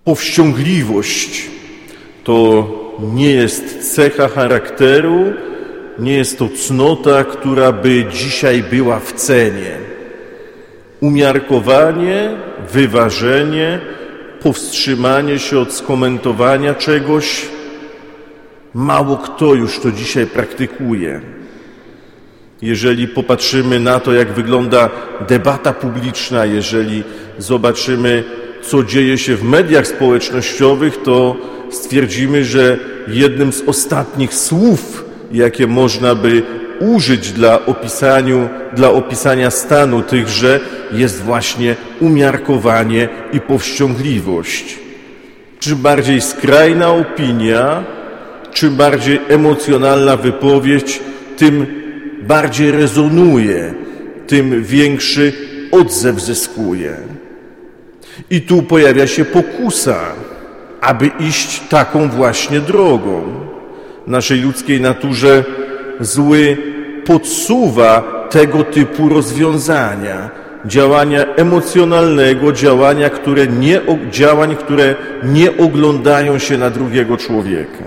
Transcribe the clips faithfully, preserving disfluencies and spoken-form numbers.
Powściągliwość to nie jest cecha charakteru, nie jest to cnota, która by dzisiaj była w cenie. Umiarkowanie, wyważenie, powstrzymanie się od skomentowania czegoś, mało kto już to dzisiaj praktykuje. Jeżeli popatrzymy na to, jak wygląda debata publiczna, jeżeli zobaczymy, co dzieje się w mediach społecznościowych, to stwierdzimy, że jednym z ostatnich słów, jakie można by użyć dla, opisaniu, dla opisania stanu tychże, jest właśnie umiarkowanie i powściągliwość. Czym bardziej skrajna opinia, czym bardziej emocjonalna wypowiedź, tym bardziej rezonuje, tym większy odzew zyskuje. I tu pojawia się pokusa, aby iść taką właśnie drogą. Naszej ludzkiej naturze zły podsuwa tego typu rozwiązania, działania emocjonalnego, działania, które nie, działań, które nie oglądają się na drugiego człowieka.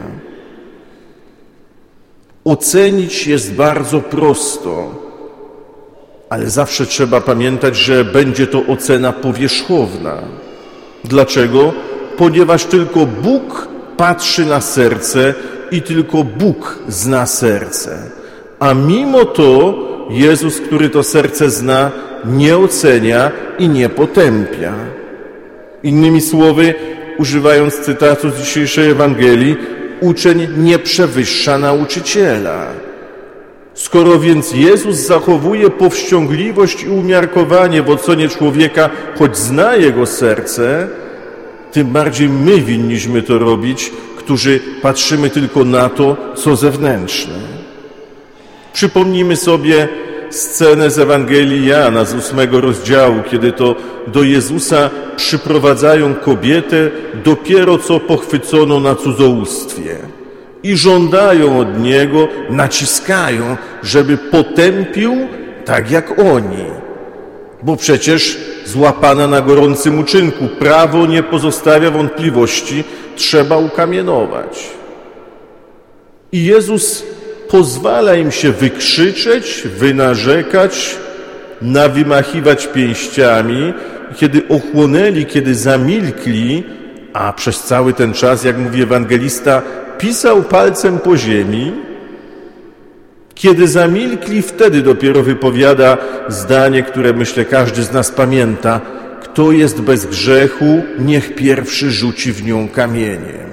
Ocenić jest bardzo prosto, ale zawsze trzeba pamiętać, że będzie to ocena powierzchowna. Dlaczego? Ponieważ tylko Bóg patrzy na serce i tylko Bóg zna serce. A mimo to Jezus, który to serce zna, nie ocenia i nie potępia. Innymi słowy, używając cytatu z dzisiejszej Ewangelii, uczeń nie przewyższa nauczyciela. Skoro więc Jezus zachowuje powściągliwość i umiarkowanie w ocenie człowieka, choć zna jego serce, tym bardziej my winniśmy to robić, którzy patrzymy tylko na to, co zewnętrzne. Przypomnijmy sobie scenę z Ewangelii Jana z ósmego rozdziału, kiedy to do Jezusa przyprowadzają kobietę dopiero co pochwyconą na cudzołóstwie i żądają od Niego, naciskają, żeby potępił tak jak oni. Bo przecież złapana na gorącym uczynku, prawo nie pozostawia wątpliwości, trzeba ukamienować. I Jezus pozwala im się wykrzyczeć, wynarzekać, nawymachiwać pięściami. Kiedy ochłonęli, kiedy zamilkli, a przez cały ten czas, jak mówi ewangelista, pisał palcem po ziemi, kiedy zamilkli, wtedy dopiero wypowiada zdanie, które myślę każdy z nas pamięta: kto jest bez grzechu, niech pierwszy rzuci w nią kamieniem.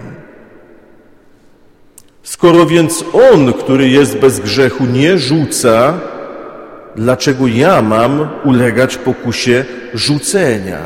Skoro więc On, który jest bez grzechu, nie rzuca, dlaczego ja mam ulegać pokusie rzucenia?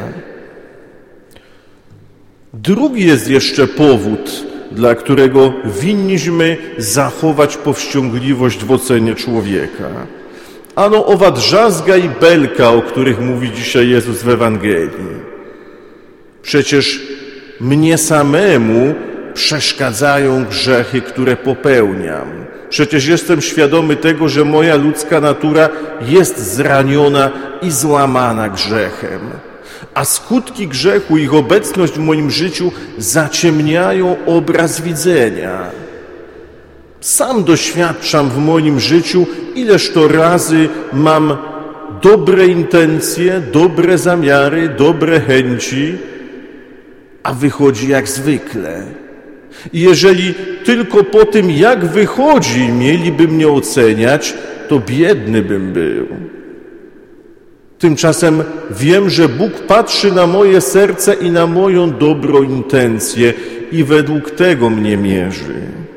Drugi jest jeszcze powód, dla którego winniśmy zachować powściągliwość w ocenie człowieka. Ano owa drzazga i belka, o których mówi dzisiaj Jezus w Ewangelii. Przecież mnie samemu przeszkadzają grzechy, które popełniam. Przecież jestem świadomy tego, że moja ludzka natura jest zraniona i złamana grzechem. A skutki grzechu, ich obecność w moim życiu zaciemniają obraz widzenia. Sam doświadczam w moim życiu, ileż to razy mam dobre intencje, dobre zamiary, dobre chęci, a wychodzi jak zwykle. I jeżeli tylko po tym, jak wychodzi, mieliby mnie oceniać, to biedny bym był. Tymczasem wiem, że Bóg patrzy na moje serce i na moją dobrą intencję i według tego mnie mierzy.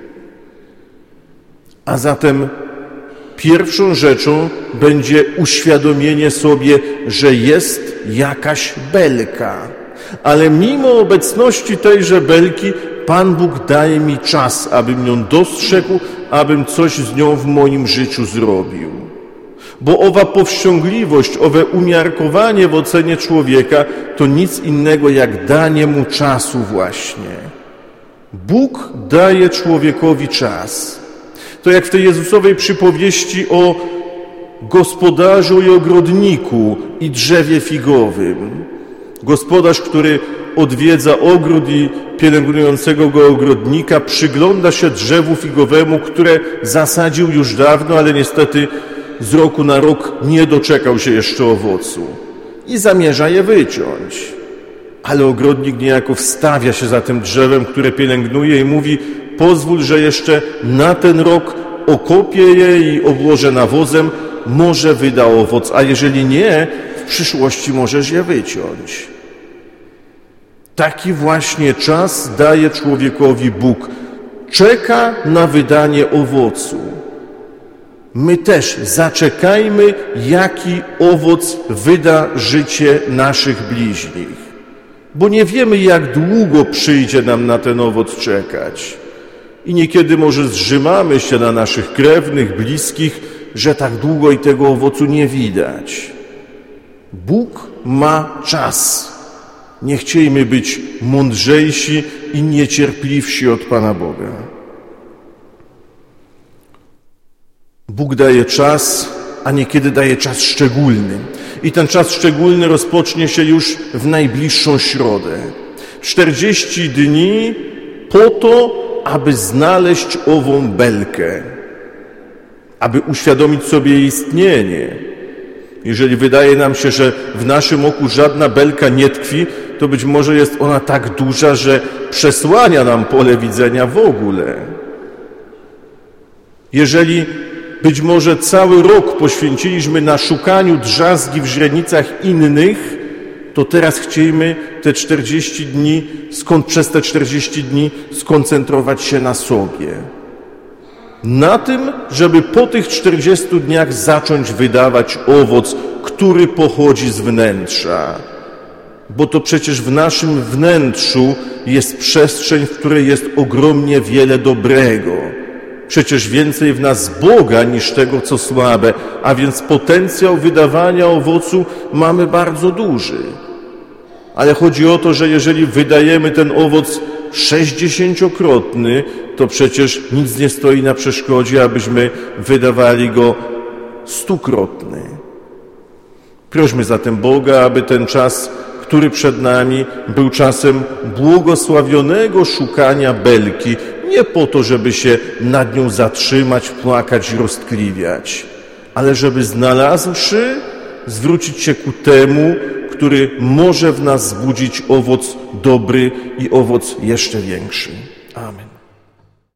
A zatem pierwszą rzeczą będzie uświadomienie sobie, że jest jakaś belka. Ale mimo obecności tejże belki Pan Bóg daje mi czas, abym ją dostrzegł, abym coś z nią w moim życiu zrobił. Bo owa powściągliwość, owe umiarkowanie w ocenie człowieka to nic innego jak danie mu czasu właśnie. Bóg daje człowiekowi czas. To jak w tej Jezusowej przypowieści o gospodarzu i ogrodniku i drzewie figowym. Gospodarz, który odwiedza ogród i pielęgnującego go ogrodnika przygląda się drzewu figowemu, które zasadził już dawno, ale niestety z roku na rok nie doczekał się jeszcze owocu i zamierza je wyciąć. Ale ogrodnik niejako wstawia się za tym drzewem, które pielęgnuje i mówi: pozwól, że jeszcze na ten rok okopię je i obłożę nawozem, może wyda owoc, a jeżeli nie, w przyszłości możesz je wyciąć. Taki właśnie czas daje człowiekowi Bóg. Czeka na wydanie owocu. My też zaczekajmy, jaki owoc wyda życie naszych bliźnich. Bo nie wiemy, jak długo przyjdzie nam na ten owoc czekać. I niekiedy może zrzymamy się na naszych krewnych, bliskich, że tak długo i tego owocu nie widać. Bóg ma czas. Nie chciejmy być mądrzejsi i niecierpliwsi od Pana Boga. Bóg daje czas, a niekiedy daje czas szczególny. I ten czas szczególny rozpocznie się już w najbliższą środę. czterdzieści dni po to, aby znaleźć ową belkę, aby uświadomić sobie jej istnienie. Jeżeli wydaje nam się, że w naszym oku żadna belka nie tkwi, to być może jest ona tak duża, że przesłania nam pole widzenia w ogóle. Jeżeli być może cały rok poświęciliśmy na szukaniu drzazgi w źrenicach innych, to teraz chciejmy te czterdzieści dni, skąd przez te czterdzieści dni skoncentrować się na sobie. Na tym, żeby po tych czterdziestu dniach zacząć wydawać owoc, który pochodzi z wnętrza. Bo to przecież w naszym wnętrzu jest przestrzeń, w której jest ogromnie wiele dobrego. Przecież więcej w nas Boga niż tego, co słabe, a więc potencjał wydawania owocu mamy bardzo duży. Ale chodzi o to, że jeżeli wydajemy ten owoc sześćdziesięciokrotny, to przecież nic nie stoi na przeszkodzie, abyśmy wydawali go stukrotny. Prośmy zatem Boga, aby ten czas, który przed nami, był czasem błogosławionego szukania belki, nie po to, żeby się nad nią zatrzymać, płakać i roztkliwiać, ale żeby znalazłszy, zwrócić się ku temu, który może w nas wzbudzić owoc dobry i owoc jeszcze większy. Amen.